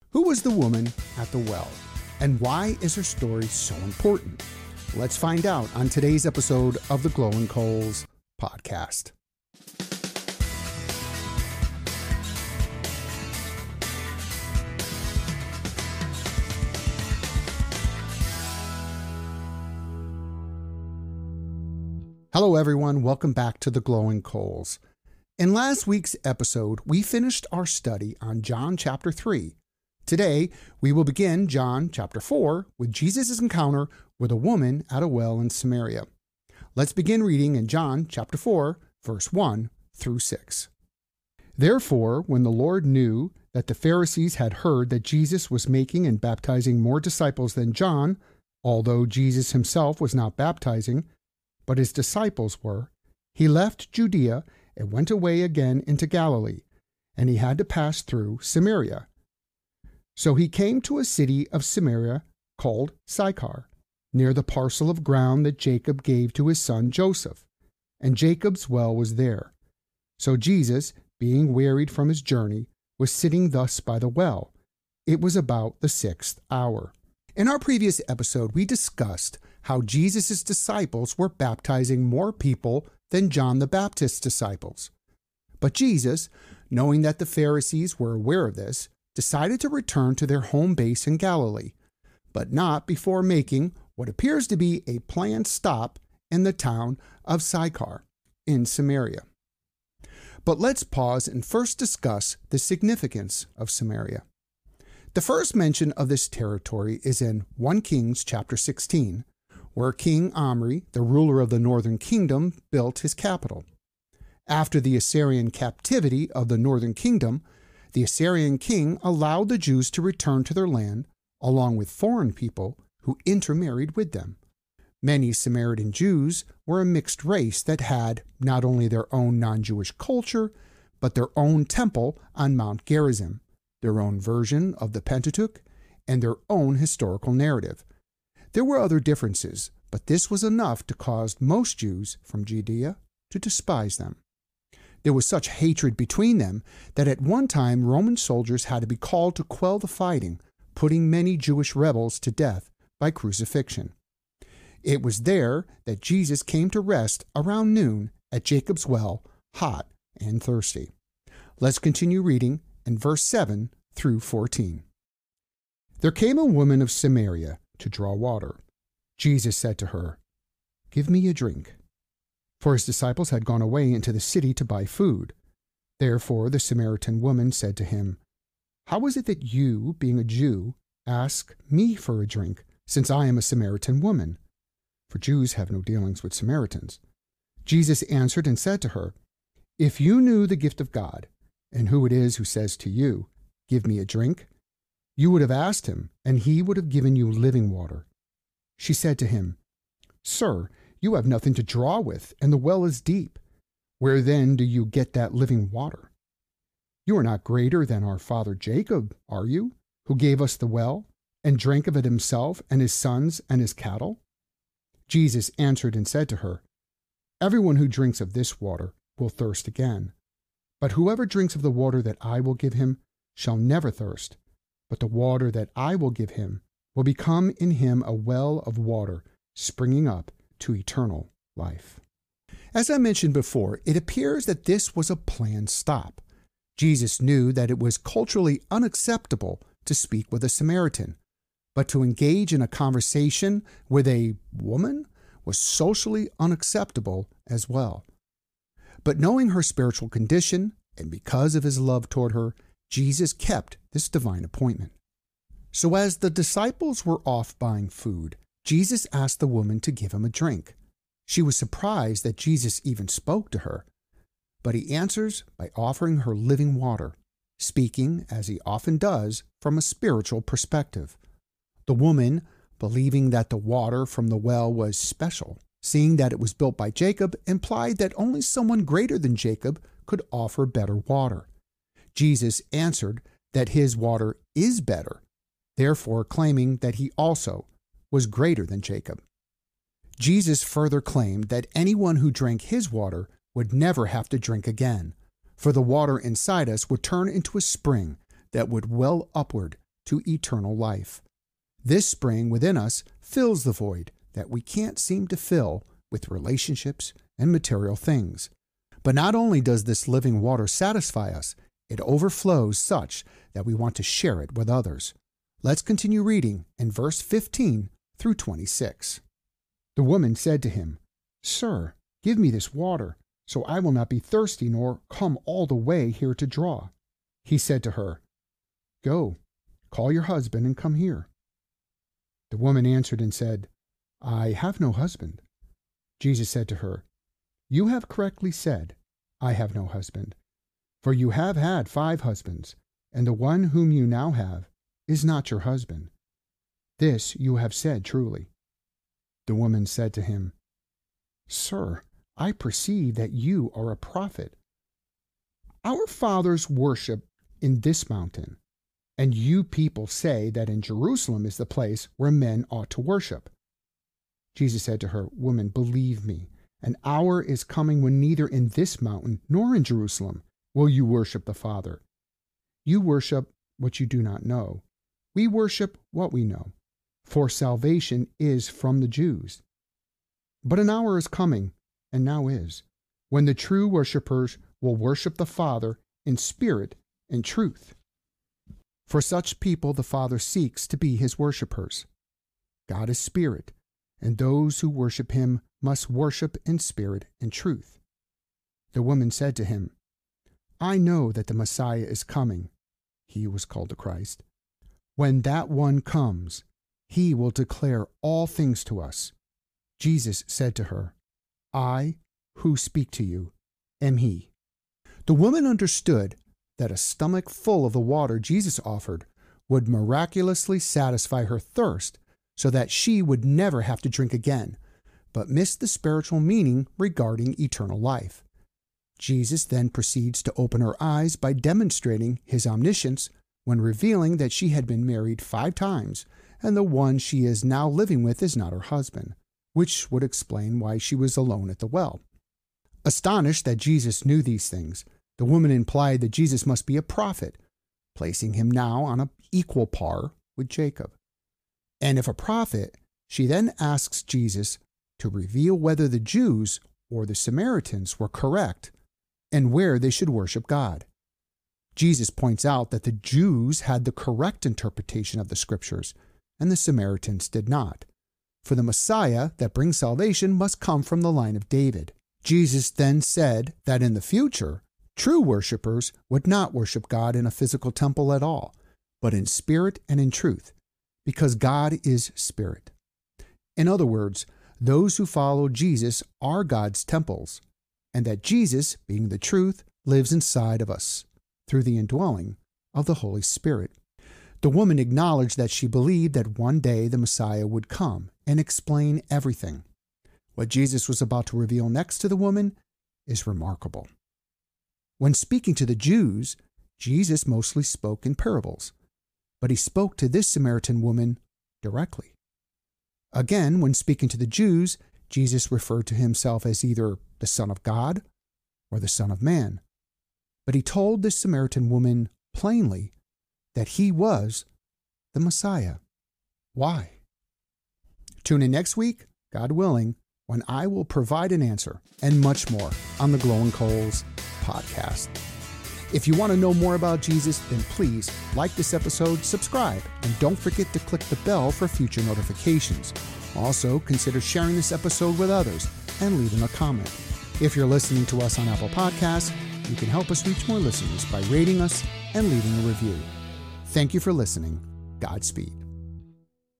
Who was the woman at the well? And why is her story so important? Let's find out on today's episode of the Glowing Coals podcast. Hello everyone, welcome back to the Glowing Coals. In last week's episode, we finished our study on John chapter 3. Today, we will begin John chapter 4 with Jesus' encounter with a woman at a well in Samaria. Let's begin reading in John chapter 4, verse 1 through 6. Therefore, when the Lord knew that the Pharisees had heard that Jesus was making and baptizing more disciples than John, although Jesus himself was not baptizing, but his disciples were, he left Judea and went away again into Galilee, and he had to pass through Samaria. So he came to a city of Samaria called Sychar, near the parcel of ground that Jacob gave to his son Joseph, and Jacob's well was there. So Jesus, being wearied from his journey, was sitting thus by the well. It was about the 6th hour. In our previous episode, we discussed how Jesus' disciples were baptizing more people than John the Baptist's disciples. But Jesus, knowing that the Pharisees were aware of this, decided to return to their home base in Galilee, but not before making what appears to be a planned stop in the town of Sychar in Samaria. But let's pause and first discuss the significance of Samaria. The first mention of this territory is in 1 Kings chapter 16, where King Omri, the ruler of the northern kingdom, built his capital. After the Assyrian captivity of the northern kingdom, the Assyrian king allowed the Jews to return to their land, along with foreign people who intermarried with them. Many Samaritan Jews were a mixed race that had not only their own non-Jewish culture, but their own temple on Mount Gerizim, their own version of the Pentateuch, and their own historical narrative. There were other differences, but this was enough to cause most Jews from Judea to despise them. There was such hatred between them that at one time Roman soldiers had to be called to quell the fighting, putting many Jewish rebels to death by crucifixion. It was there that Jesus came to rest around noon at Jacob's well, hot and thirsty. Let's continue reading in verse 7 through 14. There came a woman of Samaria to draw water. Jesus said to her, "Give me a drink." For his disciples had gone away into the city to buy food. Therefore the Samaritan woman said to him, "How is it that you, being a Jew, ask me for a drink, since I am a Samaritan woman?" For Jews have no dealings with Samaritans. Jesus answered and said to her, "If you knew the gift of God, and who it is who says to you, 'Give me a drink,' you would have asked him, and he would have given you living water." She said to him, "Sir, you have nothing to draw with, and the well is deep. Where then do you get that living water? You are not greater than our father Jacob, are you, who gave us the well, and drank of it himself, and his sons, and his cattle?" Jesus answered and said to her, "Everyone who drinks of this water will thirst again. But whoever drinks of the water that I will give him shall never thirst. But the water that I will give him will become in him a well of water springing up to eternal life." As I mentioned before, it appears that this was a planned stop. Jesus knew that it was culturally unacceptable to speak with a Samaritan, but to engage in a conversation with a woman was socially unacceptable as well. But knowing her spiritual condition, and because of his love toward her, Jesus kept this divine appointment. So as the disciples were off buying food, Jesus asked the woman to give him a drink. She was surprised that Jesus even spoke to her, but he answers by offering her living water, speaking, as he often does, from a spiritual perspective. The woman, believing that the water from the well was special, seeing that it was built by Jacob, implied that only someone greater than Jacob could offer better water. Jesus answered that his water is better, therefore claiming that he also was greater than Jacob. Jesus further claimed that anyone who drank his water would never have to drink again, for the water inside us would turn into a spring that would well upward to eternal life. This spring within us fills the void that we can't seem to fill with relationships and material things. But not only does this living water satisfy us, it overflows such that we want to share it with others. Let's continue reading in verse 15 through 26. The woman said to him, "Sir, give me this water, so I will not be thirsty nor come all the way here to draw." He said to her, "Go, call your husband and come here." The woman answered and said, "I have no husband." Jesus said to her, "You have correctly said, 'I have no husband,' for you have had 5 husbands, and the one whom you now have is not your husband. This you have said truly." The woman said to him, "Sir, I perceive that you are a prophet. Our fathers worship in this mountain, and you people say that in Jerusalem is the place where men ought to worship." Jesus said to her, "Woman, believe me, an hour is coming when neither in this mountain nor in Jerusalem will you worship the Father. You worship what you do not know. We worship what we know, for salvation is from the Jews. But an hour is coming, and now is, when the true worshipers will worship the Father in spirit and truth. For such people the Father seeks to be his worshipers. God is spirit, and those who worship him must worship in spirit and truth." The woman said to him, "I know that the Messiah is coming," he who was called the Christ. "When that one comes, he will declare all things to us." Jesus said to her, "I who speak to you am he." The woman understood that a stomach full of the water Jesus offered would miraculously satisfy her thirst so that she would never have to drink again, but missed the spiritual meaning regarding eternal life. Jesus then proceeds to open her eyes by demonstrating his omniscience when revealing that she had been married 5 times and the one she is now living with is not her husband, which would explain why she was alone at the well. Astonished that Jesus knew these things, the woman implied that Jesus must be a prophet, placing him now on an equal par with Jacob. And if a prophet, she then asks Jesus to reveal whether the Jews or the Samaritans were correct and where they should worship God. Jesus points out that the Jews had the correct interpretation of the Scriptures, and the Samaritans did not. For the Messiah that brings salvation must come from the line of David. Jesus then said that in the future, true worshipers would not worship God in a physical temple at all, but in spirit and in truth, because God is spirit. In other words, those who follow Jesus are God's temples, and that Jesus, being the truth, lives inside of us through the indwelling of the Holy Spirit. The woman acknowledged that she believed that one day the Messiah would come and explain everything. What Jesus was about to reveal next to the woman is remarkable. When speaking to the Jews, Jesus mostly spoke in parables, but he spoke to this Samaritan woman directly. Again, when speaking to the Jews, Jesus referred to himself as either the Son of God or the Son of Man. But he told this Samaritan woman plainly that he was the Messiah. Why? Tune in next week, God willing, when I will provide an answer and much more on the Glowing Coals podcast. If you want to know more about Jesus, then please like this episode, subscribe, and don't forget to click the bell for future notifications. Also, consider sharing this episode with others and leaving a comment. If you're listening to us on Apple Podcasts, you can help us reach more listeners by rating us and leaving a review. Thank you for listening. Godspeed.